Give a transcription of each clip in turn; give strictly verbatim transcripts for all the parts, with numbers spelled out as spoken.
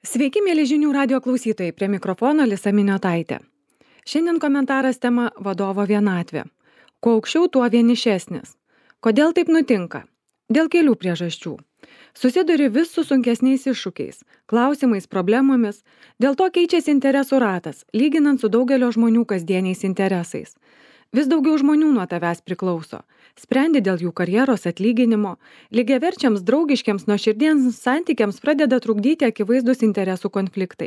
Sveiki, mėly žinių radio klausytojai, prie mikrofono Lisa Miniotaitė. Šiandien komentaras tema vadovo vienatvė. Kuo aukščiau, tuo vienišesnis. Kodėl taip nutinka? Dėl kelių priežasčių. Susiduri vis su sunkesniais iššūkiais, klausimais, problemomis, dėl to keičiasi interesų ratas, lyginant su daugelio žmonių kasdieniais interesais. Vis daugiau žmonių nuo tavęs priklauso. Sprendi dėl jų karjeros atlyginimo, lygiaverčiams, draugiškiams, nuoširdiems santykiams pradeda trukdyti akivaizdus interesų konfliktai.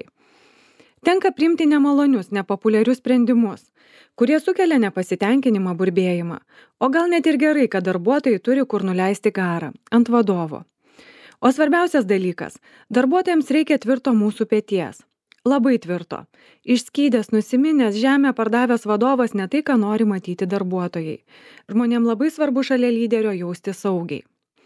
Tenka priimti nemalonius, nepopuliarius sprendimus, kurie sukelia nepasitenkinimą, burbėjimą. O gal net ir gerai, kad darbuotojai turi kur nuleisti garą ant vadovo. O svarbiausias dalykas – darbuotojams reikia tvirto mūsų peties. Labai tvirto. Išskydęs, nusiminęs, žemę pardavęs vadovas ne tai, ką nori matyti darbuotojai. Žmonėm labai svarbu šalia lyderio jausti saugiai.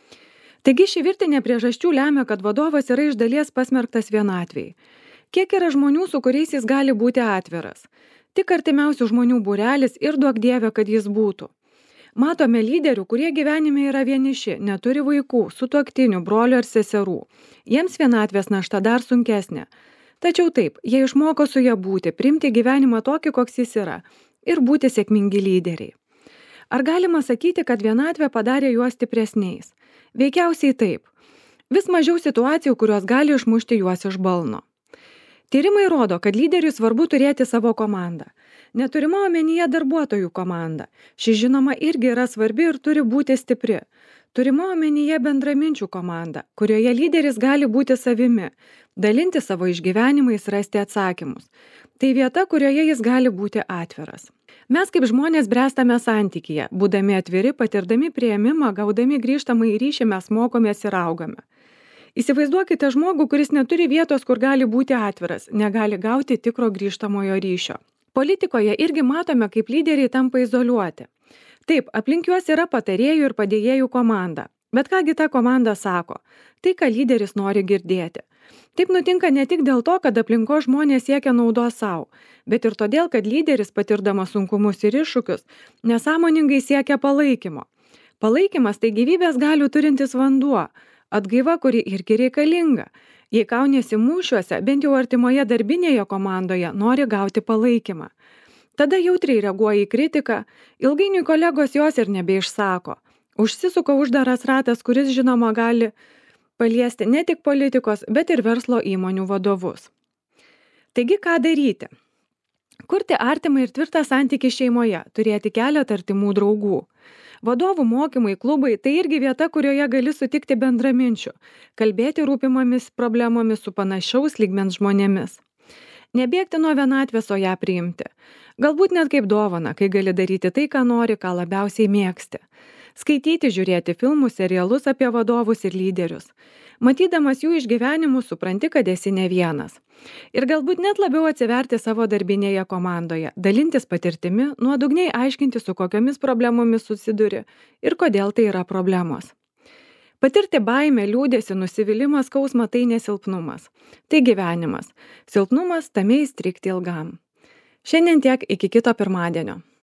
Taigi ši virtinė priežasčių lemia, kad vadovas yra iš dalies pasmerktas vienatvei. Kiek yra žmonių, su kuriais jis gali būti atviras? Tik artimiausių žmonių būrelis ir duok Dieve, kad jis būtų. Matome lyderių, kurie gyvenime yra vieniši, neturi vaikų, sutuoktinių, brolių ar seserų. Jiems vienatvės našta dar sunkesnė. Tačiau taip, jie išmoko su ja būti, priimti gyvenimą tokį, koks jis yra ir būti sėkmingi lyderiai. Ar galima sakyti, kad vienatvė padarė juos stipresniais? Veikiausiai taip. Vis mažiau situacijų, kurios gali išmušti juos iš balno. Tyrimai rodo, kad lyderiui svarbu turėti savo komandą. Neturima omenyje darbuotojų komanda. Ši žinoma irgi yra svarbi ir turi būti stipri. Turima omenyje bendraminčių komanda, kurioje lyderis gali būti savimi, dalinti savo išgyvenimais, rasti atsakymus. Tai vieta, kurioje jis gali būti atviras. Mes kaip žmonės bręstame santykyje, būdami atviri, patirdami priėmimą, gaudami grįžtamąjį ryšį, mes mokomės ir augame. Įsivaizduokite žmogų, kuris neturi vietos, kur gali būti atviras, negali gauti tikro grįžtamojo ryšio. Politikoje irgi matome, kaip lyderiai tampa izoliuoti. Taip, aplink juos yra patarėjų ir padėjėjų komanda. Bet kągi ta komanda sako? Tai, ką lyderis nori girdėti. Taip nutinka ne tik dėl to, kad aplinkos žmonės siekia naudos savo, bet ir todėl, kad lyderis, patirdamas sunkumus ir iššūkius, nesąmoningai siekia palaikymo. Palaikymas tai gyvybės galių turintis vanduo, atgaiva, kuri irgi reikalinga. Jei kauniesi mūšiuose, bent jau artimoje darbinėje komandoje, nori gauti palaikymą. Tada jautriai reaguoja į kritiką, ilgainiui kolegos jos ir nebeišsako. Užsisuka uždaras ratas, kuris žinoma gali paliesti ne tik politikos, bet ir verslo įmonių vadovus. Taigi ką daryti? Kurti artimą ir tvirtą santykį šeimoje, turėti keletą artimų draugų. Vadovų mokymai, klubai – tai irgi vieta, kurioje gali sutikti bendraminčių, kalbėti rūpimomis problemomis su panašaus lygmens žmonėmis. Nebėgti nuo vienatvės, o ją priimti. Galbūt net kaip dovana, kai gali daryti tai, ką nori, ką labiausiai mėgsti. Skaityti, žiūrėti filmus, serialus apie vadovus ir lyderius. Matydamas jų išgyvenimus, supranti, kad esi ne vienas. Ir galbūt net labiau atsiverti savo darbinėje komandoje, dalintis patirtimi, nuodugniai aiškinti, su kokiomis problemomis susiduri ir kodėl tai yra problemos. Patirti baimę, liūdesį, nusivylimą, skausmą tai nesilpnumas. Tai gyvenimas. Silpnumas tame įstrigti ilgam. Šiandien tiek, iki kito pirmadienio.